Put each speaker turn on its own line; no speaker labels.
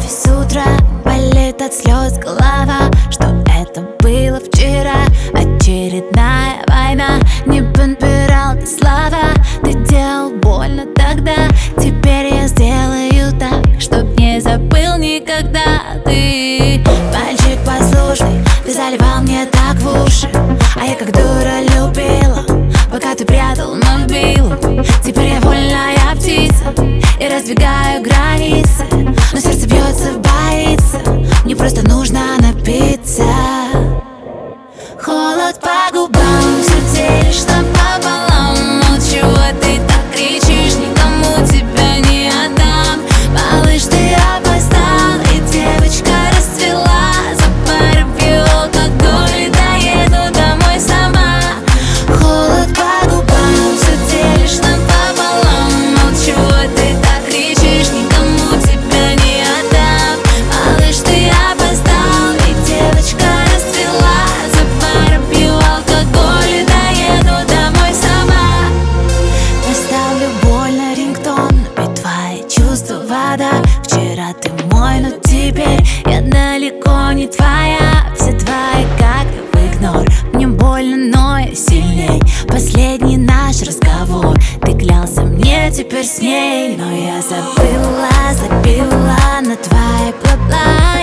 с утра, болит от слез голова, что это было вчера. Очередная война, не подбирал ты слова. Ты делал больно тогда, теперь я сделаю так, чтоб не забыл никогда. Ты мальчик послушный, ты заливал мне так в уши, а я как дура любила, пока ты прятал мобилу. Теперь я вольная птица и раздвигаю границы, но сердце бьется, боится, мне просто нужно напиться. Холод по губам, все делишь напополам. Ну чего ты так кричишь, никому тебя не отдам. Малыш, ты опоздал, и девочка расцвела. За пару пью алкоголь и доеду домой сама. Холод по губам, все делишь напополам. Ну чего ты так кричишь, никому тебя не отдам. Малыш, ты опоздал, и девочка расцвела. За пару пью алкоголь и доеду домой сама. Поставлю больно рингтон, ведь твои чувства вода. Вчера ты мой, но теперь я далеко не твоя. Все твои как и в игнор. Мне больно, но я сильней. Последний наш разговор, ты клялся мне теперь с ней, но я забыла на твои бла-бла.